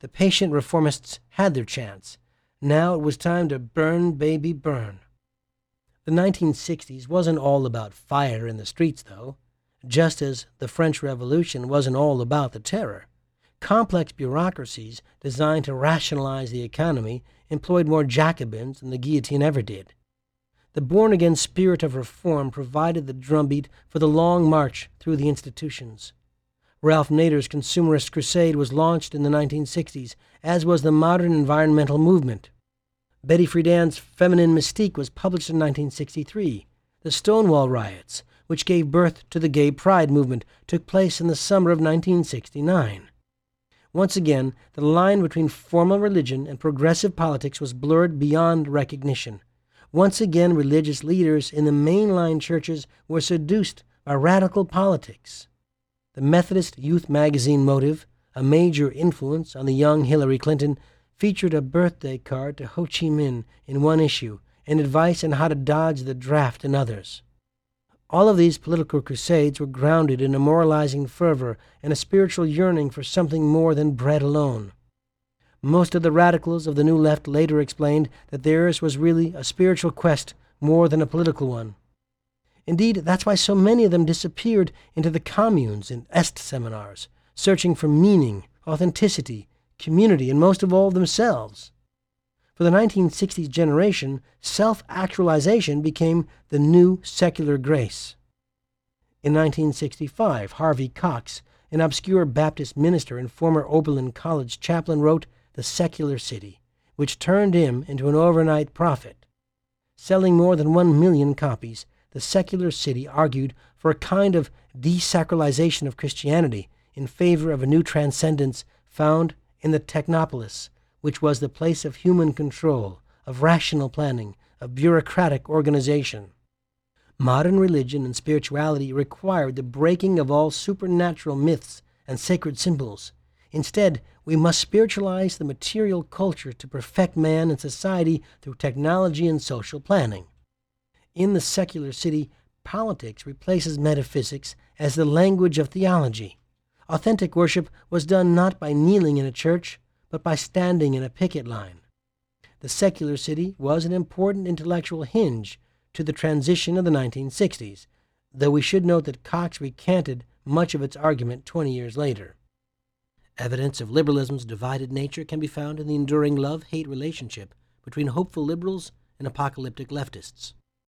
The patient reformists had their chance. Now it was time to burn, baby, burn. The 1960s wasn't all about fire in the streets, though, just as the French Revolution wasn't all about the terror. Complex bureaucracies designed to rationalize the economy employed more Jacobins than the guillotine ever did. The born-again spirit of reform provided the drumbeat for the long march through the institutions. Ralph Nader's consumerist crusade was launched in the 1960s, as was the modern environmental movement. Betty Friedan's Feminine Mystique was published in 1963. The Stonewall riots, which gave birth to the Gay Pride movement, took place in the summer of 1969. Once again, the line between formal religion and progressive politics was blurred beyond recognition. Once again, religious leaders in the mainline churches were seduced by radical politics. The Methodist Youth Magazine Motive, a major influence on the young Hillary Clinton, featured a birthday card to Ho Chi Minh in one issue and advice on how to dodge the draft in others. All of these political crusades were grounded in a moralizing fervor and a spiritual yearning for something more than bread alone. Most of the radicals of the New Left later explained that theirs was really a spiritual quest more than a political one. Indeed, that's why so many of them disappeared into the communes and Est seminars, searching for meaning, authenticity, community, and most of all, themselves. For the 1960s generation, self-actualization became the new secular grace. In 1965, Harvey Cox, an obscure Baptist minister and former Oberlin College chaplain, wrote The Secular City, which turned him into an overnight prophet. Selling more than 1 million copies, The Secular City argued for a kind of desacralization of Christianity in favor of a new transcendence found in the Technopolis, which was the place of human control, of rational planning, of bureaucratic organization. Modern religion and spirituality required the breaking of all supernatural myths and sacred symbols. Instead, we must spiritualize the material culture to perfect man and society through technology and social planning. In The Secular City, politics replaces metaphysics as the language of theology. Authentic worship was done not by kneeling in a church, but by standing in a picket line. The Secular City was an important intellectual hinge to the transition of the 1960s, though we should note that Cox recanted much of its argument 20 years later. Evidence of liberalism's divided nature can be found in the enduring love-hate relationship between hopeful liberals and apocalyptic leftists.